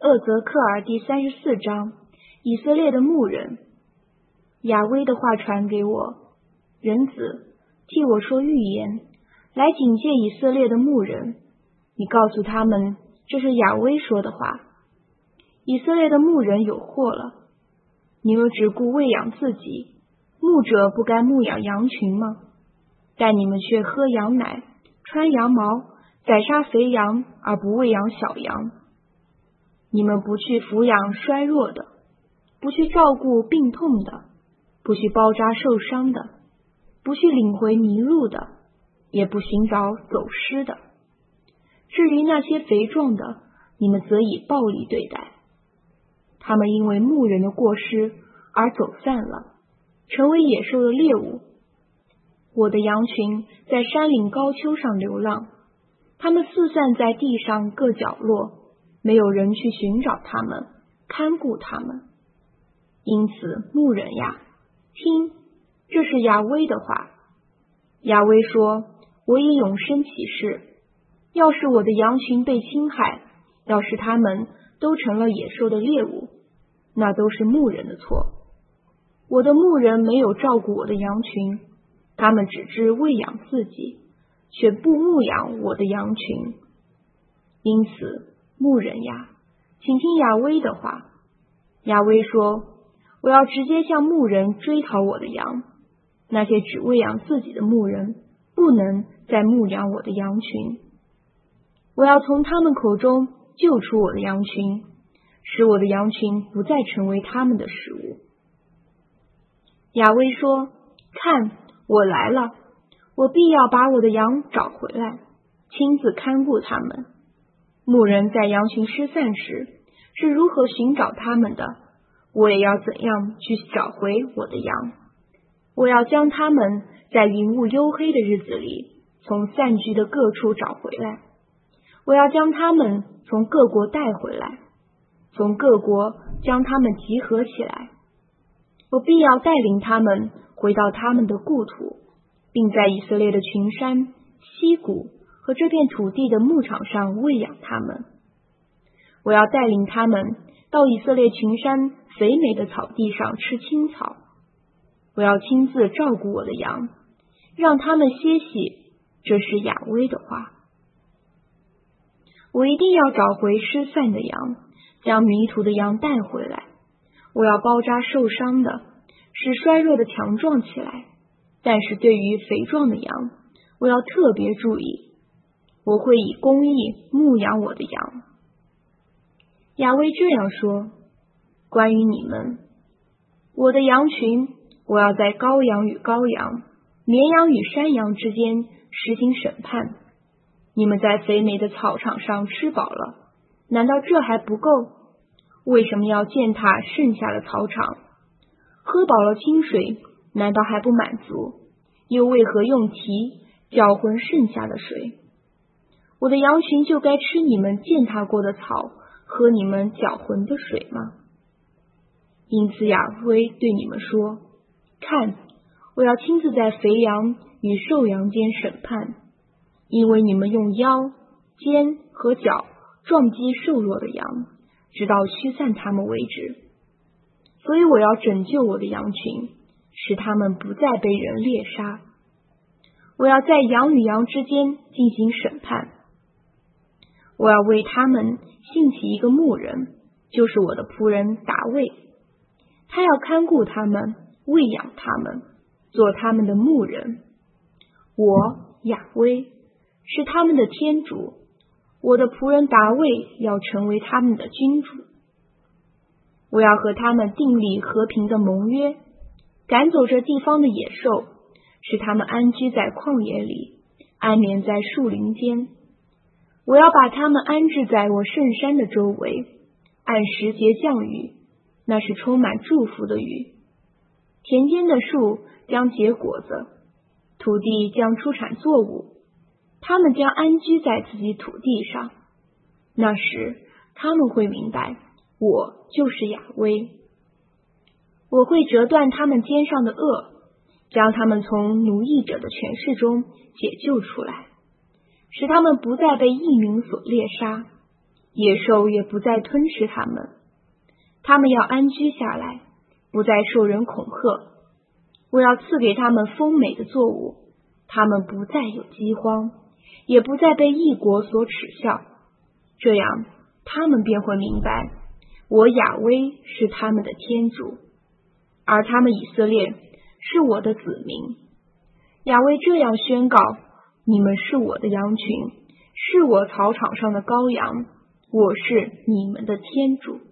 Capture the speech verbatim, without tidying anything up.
厄泽克尔第三十四章，以色列的牧人。亚威的话传给我，人子，替我说预言，来警戒以色列的牧人。你告诉他们，这是亚威说的话。以色列的牧人有祸了，你们只顾喂养自己，牧者不该牧养羊群吗？但你们却喝羊奶，穿羊毛，宰杀肥羊，而不喂养小羊。你们不去抚养衰弱的，不去照顾病痛的，不去包扎受伤的，不去领回迷路的，也不寻找走失的。至于那些肥壮的，你们则以暴力对待。他们因为牧人的过失而走散了，成为野兽的猎物。我的羊群在山岭高丘上流浪，他们四散在地上各角落，没有人去寻找他们，看顾他们。因此，牧人呀，听，这是亚威的话。亚威说，我以永生起誓，要是我的羊群被侵害，要是他们都成了野兽的猎物，那都是牧人的错。我的牧人没有照顾我的羊群，他们只知喂养自己，却不牧养我的羊群。因此，牧人呀，请听亚威的话。亚威说，我要直接向牧人追讨我的羊，那些只喂养自己的牧人不能再牧养我的羊群。我要从他们口中救出我的羊群，使我的羊群不再成为他们的食物。亚威说，看，我来了，我必要把我的羊找回来，亲自看顾他们。牧人在羊群失散时是如何寻找他们的，我也要怎样去找回我的羊。我要将他们在云雾幽黑的日子里从散居的各处找回来，我要将他们从各国带回来，从各国将他们集合起来。我必要带领他们回到他们的故土，并在以色列的群山、溪谷和这片土地的牧场上喂养他们。我要带领他们到以色列群山肥美的草地上吃青草。我要亲自照顾我的羊，让他们歇息，这是亚威的话。我一定要找回失散的羊，将迷途的羊带回来。我要包扎受伤的，使衰弱的强壮起来。但是对于肥壮的羊，我要特别注意，我会以公义牧养我的羊。亚威这样说，关于你们，我的羊群，我要在羔羊与羔羊、绵羊与山羊之间实行审判。你们在肥美的草场上吃饱了，难道这还不够？为什么要践踏剩下的草场？喝饱了清水，难道还不满足？又为何用蹄搅浑剩下的水？我的羊群就该吃你们践踏过的草，喝你们搅浑的水吗？因此亚威对你们说，看，我要亲自在肥羊与瘦羊间审判，因为你们用腰、肩和脚撞击瘦弱的羊，直到驱散他们为止。所以我要拯救我的羊群，使他们不再被人猎杀。我要在羊与羊之间进行审判。我要为他们兴起一个牧人，就是我的仆人达味。他要看顾他们，喂养他们，做他们的牧人。我亚威是他们的天主，我的仆人达味要成为他们的君主。我要和他们订立和平的盟约，赶走这地方的野兽，使他们安居在旷野里，安眠在树林间。我要把他们安置在我圣山的周围，按时节降雨，那是充满祝福的雨。田间的树将结果子，土地将出产作物，他们将安居在自己土地上。那时他们会明白，我就是亚威。我会折断他们肩上的轭，将他们从奴役者的权势中解救出来，使他们不再被异民所猎杀。 野兽也不再吞噬他们，他们要安居下来，不再受人恐吓。我要赐给他们丰美的作物，他们不再有饥荒，也不再被异国所耻笑。这样，他们便会明白，我雅威是他们的天主，而他们以色列是我的子民。雅威这样宣告：你们是我的羊群，是我草场上的羔羊，我是你们的天主。